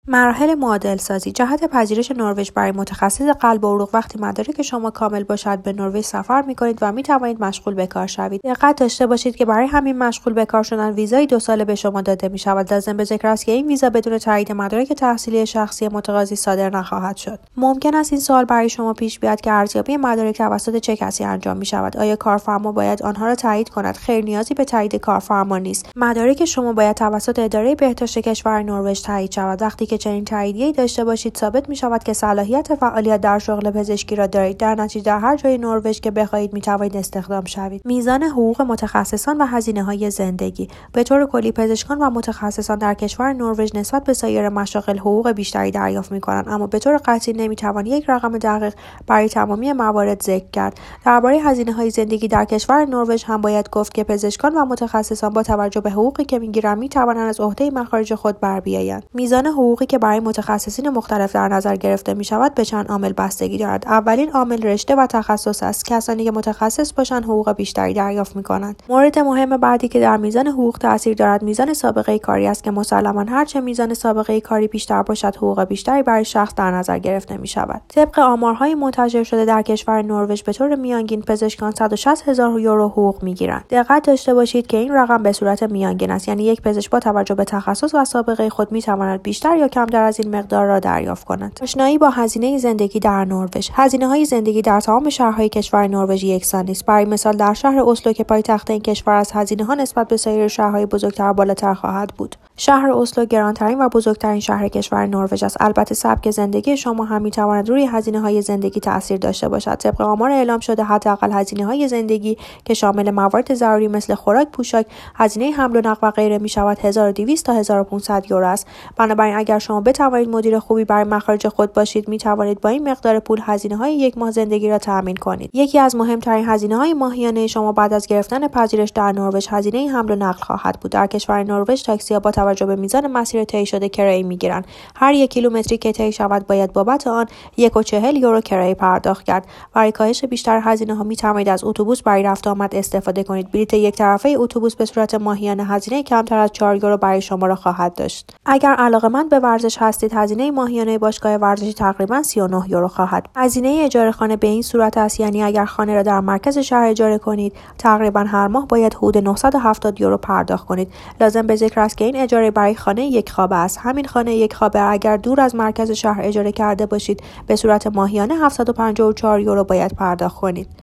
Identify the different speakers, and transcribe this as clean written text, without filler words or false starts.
Speaker 1: مراحل معادل سازی. جهت پذیرش نروژ برای متخصص قلب و عروق. وقتی مدارک شما کامل باشد به نروژ سفر می‌کنید و می‌توانید مشغول به کار شوید. دقت داشته باشید که برای همین مشغول به کار شدن ویزای 2 ساله به شما داده می‌شود. لازم به ذکر است که این ویزا بدون تایید مدارک تحصیلی شخصی متقاضی صادر نخواهد شد. ممکن است این سوال برای شما پیش بیاد که ارزیابی مدارک توسط چه کسی انجام می‌شود؟ آیا کارفرما باید آنها را تایید کند؟ خیر، نیازی به تایید کارفرما نیست. مدارک شما باید توسط اداره بهداشت کشور نروژ تایید شود. وقتی که چنین تاییدیه‌ای داشته باشید ثابت می‌شود که صلاحیت فعالیت در شغل پزشکی را دارید. در نتیجه در هر جای نروژ که بخواهید می‌توانید استخدام شوید. میزان حقوق متخصصان و هزینه‌های زندگی. به طور کلی پزشکان و متخصصان در کشور نروژ نسبت به سایر مشاغل حقوق بیشتری دریافت می‌کنند، اما به طور قطعی نمی‌توان یک رقم دقیق برای تمامی موارد ذکر کرد. درباره هزینه‌های زندگی در کشور نروژ هم باید گفت که پزشکان و متخصصان با توجه به حقوقی که می‌گیرند می‌توانند از عهده مخارج خود بر بیایند. میزان حقوقی که برای متخصصین مختلف در نظر گرفته می‌شود به چند عامل بستگی دارد. اولین عامل رشته و تخصص است. کسانی که متخصص باشند حقوق بیشتری دریافت می‌کنند. مورد مهم بعدی که در میزان حقوق تاثیر دارد میزان سابقه کاری است که مسلماً هرچه میزان سابقه کاری بیشتر باشد حقوق بیشتری برای شخص در نظر گرفته می‌شود. طبق آمارهای منتشر شده در کشور نروژ به طور میانگین پزشکان 160,000 یورو حقوق می‌گیرند. دقت داشته باشید که این رقم به صورت میانگین است، یعنی یک پزشک با توجه به تخصص و سابقه خود می‌تواند بیشتر یا کمتر از این مقدار را دریافت کند. آشنایی با هزینه زندگی در نروژ. هزینه‌های زندگی در تمام شهرهای کشور نروژ یکسان نیست. برای مثال در شهر اسلو که پایتخت این کشور است هزینه‌ها نسبت به سایر شهرهای بزرگتر بالاتر خواهد بود. شهر اسلو گرانترین و بزرگترین شهر کشور نروژ است. البته سبک زندگی شما هم می‌تواند روی هزینه‌های زندگی تأثیر داشته باشد. طبق آمار اعلام شده حداقل هزینه‌های زندگی که شامل موارد ضروری مثل خوراک، پوشاک، هزینه حمل و نقل و غیره می‌شود 1200 تا 1500 یورو است. بنابراین اگر شما بتوانید مدیر خوبی برای مخارج خود باشید می‌توانید با این مقدار پول هزینه‌های یک ماه زندگی را تأمین کنید. یکی از مهمترین هزینه‌های ماهیانه شما بعد از گرفتن پذیرش در نروژ هزینه حمل و نقل خواهد بود. در کشور نروژ تاکسی‌ها با توجه به میزان مسیر طی شده کرایه می‌گیرند. هر 1 کیلومتری که طی شود باید بابت آن 1.40 یورو کرایه پرداخت کرد. برای کاهش بیشتر هزینه‌ها می‌توانید از اتوبوس برای رفت و آمد استفاده کنید. بلیت یک طرفه اتوبوس به صورت ماهیانه هزینه کمتر از 4 یورو برای شما را خواهد داشت. اگر علاقه‌مند به ورزش هستید هزینه ماهیانه باشگاه ورزشی تقریباً 39 یورو خواهد. هزینه اجاره خانه به این صورت است، یعنی اگر خانه را در مرکز شهر اجاره کنید تقریباً هر ماه باید حدود 970 یورو پرداخت کنید. لازم به ذکر است که این اجاره برای خانه یک خوابه است. همین خانه یک خوابه اگر دور از مرکز شهر اجاره کرده باشید به صورت ماهیانه 754 یورو باید پرداخت کنید.